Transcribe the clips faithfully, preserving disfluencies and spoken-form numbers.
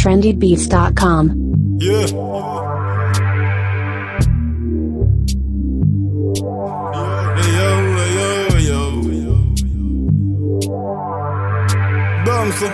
trendy beats dot com. Yeah. Hey yo, hey yo, hey yo. Damso.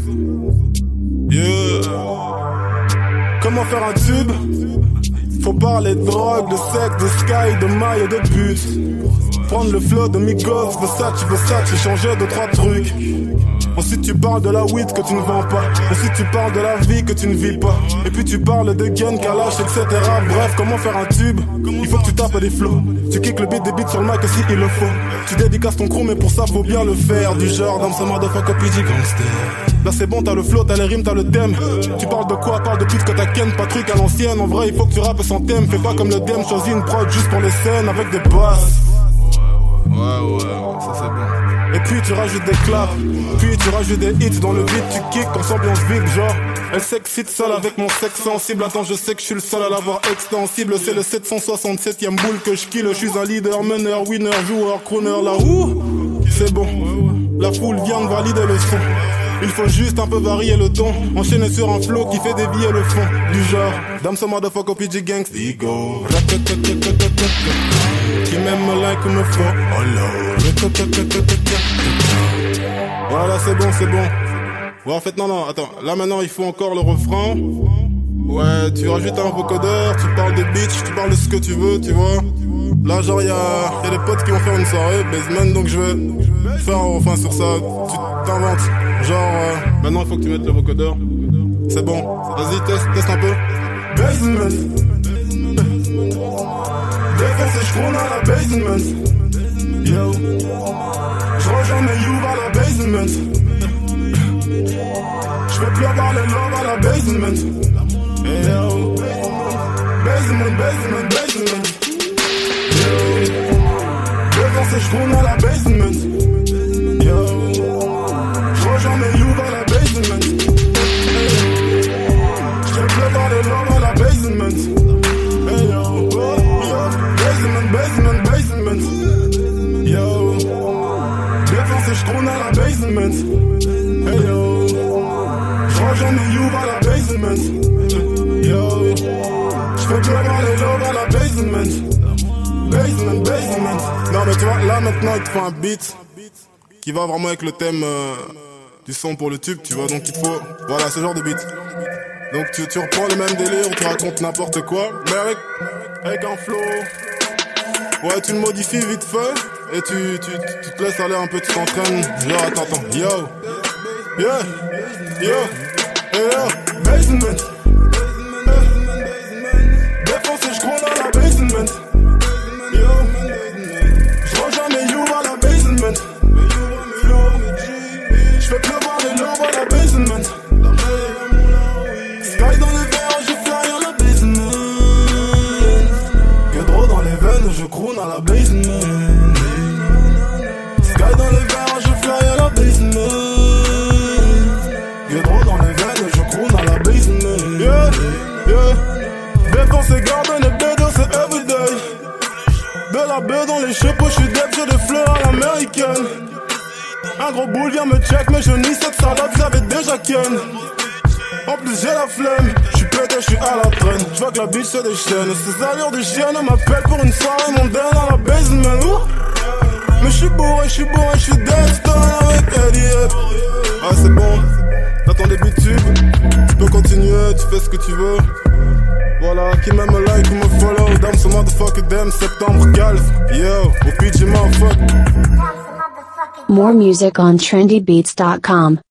Yeah. Comment faire un tube? Faut parler de drogue, de sexe, de sky, de maille et de but. Prendre le flow de Migos, Versace, Versace, changer de trois trucs. Ensuite tu parles de la weed que tu ne vends pas. Ensuite tu parles de la vie que tu ne vis pas. Et puis tu parles de gain, Kalash, et cetera. Bref, comment faire un tube? Il faut que tu tapes des flows. Tu kicks le beat des beats sur le mic si il le faut. Tu dédicaces ton crew mais pour ça faut bien le faire. Du genre dans ce motherfucker P G gangster. Là c'est bon, t'as le flow, t'as les rimes, t'as le thème. Tu parles de quoi? Parle de pute que t'as ken, pas truc à l'ancienne. En vrai il faut que tu rappes sans thème. Fais pas comme le D M, choisis une prod juste pour les scènes avec des basses. Ouais ouais, ça c'est bon. Et puis tu rajoutes des claps, puis tu rajoutes des hits dans le beat, tu kicks quand ambiance vide, genre elle s'excite seule avec mon sexe sensible. Attends, je sais que je suis le seul à l'avoir extensible. C'est le sept cent soixante-septième boule que je kill. Je suis un leader, meneur, winner, joueur, crooner. Là où c'est bon, la foule vient de valider le son. Il faut juste un peu varier le ton. Enchaîner sur un flow qui fait dévier le fond. Du genre Damso motherfucker P G Gangs Ego. Qui m'aime me like ou me faut. Oh lord. Voilà c'est bon, c'est bon. Ouais en fait non non attends. Là maintenant il faut encore le refrain. Ouais tu rajoutes un vocodeur. Tu parles de bitch, tu parles de ce que tu veux, tu vois. Là genre y'a y a des potes qui vont faire une soirée basement, donc je vais faire un refrain sur ça. Tu t'inventes. Genre euh, maintenant il faut que tu mettes le vocodeur. C'est bon. Vas-y teste, teste un peu. Basement. Défoncé, j'croule à la basement. Yo. J'rejoins mes youves à la basement. J'fais pleuvoir les love à la basement. Hey yo. Basement, basement, basement. Yo. Défoncé, j'croule à la basement. Yo. J'rejoins mes youves à la basement. J'fais pleuvoir les love à la basement. Hey yo. Basement, basement, basement. Yo. Défoncé, j'trône à la basement. Hey yo. J'rejoins mes youves à la basement. Yo. J'fais pleuvoir les love à la basement. Basement, basement. Non mais tu vois, là maintenant il te faut un beat qui va vraiment avec le thème euh, du son pour le tube, tu vois. Donc il te faut, voilà, ce genre de beat. Donc tu, tu reprends le même délire, tu racontes n'importe quoi, mais avec, avec un flow. Ouais, tu le modifies vite fait, et tu, tu, tu te laisses aller un peu, tu t'entraînes. Genre, attends, attends, yo, yeah, yo, hey yo, basement. Défoncé, j'croule à la basement. Yo, j'rejoins mes youves à la basement. J'fais pleuvoir les lobes à la basement. Sky dans les verres, je fly à la basement. Gueudreau dans les veines, je croune à la basement. Sky dans les verres, je fly à la basement. Gueudreau dans les veines, je croune à la basement. Yeah, yeah. Défoncé, garden et bédo, c'est everyday. De la baie dans les chapeaux, j'suis dead, j'ai des fleurs à l'américaine. Un gros boule vient me check, mais je nie cette salope, j'avais déjà ken. En plus j'ai la flemme, j'suis pété, j'suis à la traîne. J'vois que la bitch se déchaîne. Ces allures de chienne m'appellent pour une soirée mondaine à la basement. Ouh. Mais j'suis bourré, j'suis bourré, j'suis dead stone avec Eddie. Ah c'est bon, t'attends des butubes. Tu peux continuer, tu fais ce que tu veux. Voilà, qui m'aime like ou me follow. Damso motherfucker, damn septembre calf. Yo, au P G motherfucker. More music on trendy beats dot com.